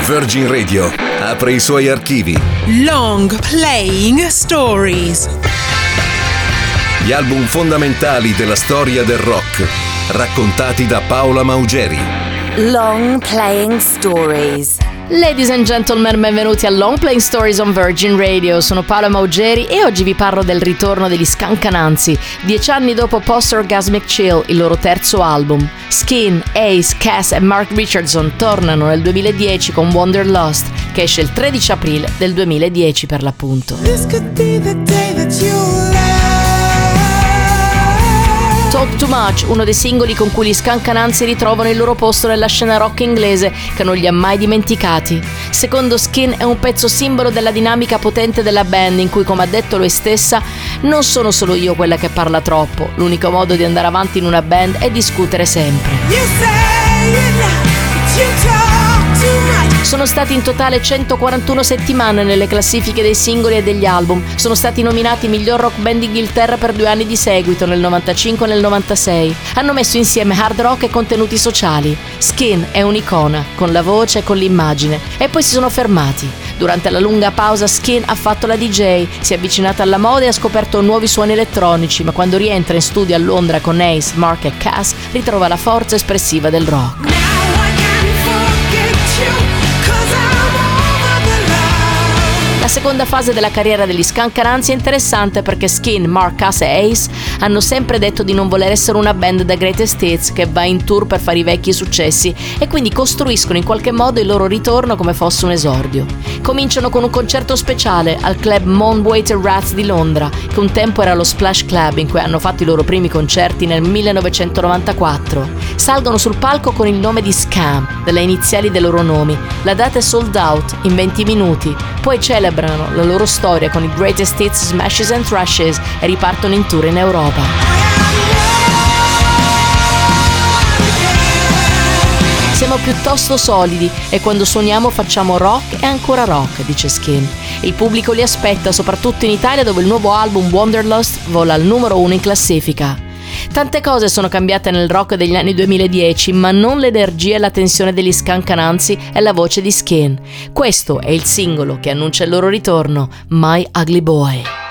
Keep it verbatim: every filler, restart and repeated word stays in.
Virgin Radio apre i suoi archivi. Long Playing Stories. Gli album fondamentali della storia del rock, raccontati da Paola Maugeri. Long Playing Stories. Ladies and gentlemen, benvenuti a Long Playing Stories on Virgin Radio. Sono Paola Maugeri e oggi vi parlo del ritorno degli Scancanansi, dieci anni dopo Post Orgasmic Chill, il loro terzo album. Skin, Ace, Cass e Mark Richardson tornano nel duemiladieci con Wanderlust, che esce il tredici aprile del duemiladieci per l'appunto. This could be the day that you Talk Too Much, uno dei singoli con cui gli Scancanansi ritrovano il loro posto nella scena rock inglese che non li ha mai dimenticati. Secondo Skin è un pezzo simbolo della dinamica potente della band in cui, come ha detto lui stessa, non sono solo io quella che parla troppo, l'unico modo di andare avanti in una band è discutere sempre. Sono stati in totale centoquarantuno settimane nelle classifiche dei singoli e degli album. Sono stati nominati miglior rock band d'Inghilterra per due anni di seguito, nel novantacinque e nel novantasei. Hanno messo insieme hard rock e contenuti sociali. Skin è un'icona, con la voce e con l'immagine. E poi si sono fermati. Durante la lunga pausa Skin ha fatto la D J, si è avvicinata alla moda e ha scoperto nuovi suoni elettronici, ma quando rientra in studio a Londra con Ace, Mark e Cass, ritrova la forza espressiva del rock. La seconda fase della carriera degli Scancanansi è interessante perché Skin, Mark, Cass e Ace hanno sempre detto di non voler essere una band da greatest hits che va in tour per fare i vecchi successi e quindi costruiscono in qualche modo il loro ritorno come fosse un esordio. Cominciano con un concerto speciale al club Monwater Rats di Londra, che un tempo era lo Splash Club in cui hanno fatto i loro primi concerti nel millenovecentonovantaquattro. Salgono sul palco con il nome di Scam, delle iniziali dei loro nomi. La data è sold out in venti minuti, poi celebrano la loro storia con i Greatest Hits, Smashes and Thrashes e ripartono in tour in Europa. Siamo piuttosto solidi e quando suoniamo facciamo rock e ancora rock, dice Skin. Il pubblico li aspetta, soprattutto in Italia dove il nuovo album Wanderlust vola al numero uno in classifica. Tante cose sono cambiate nel rock degli anni duemiladieci, ma non l'energia e la tensione degli Scancanansi e la voce di Skin. Questo è il singolo che annuncia il loro ritorno, My Ugly Boy.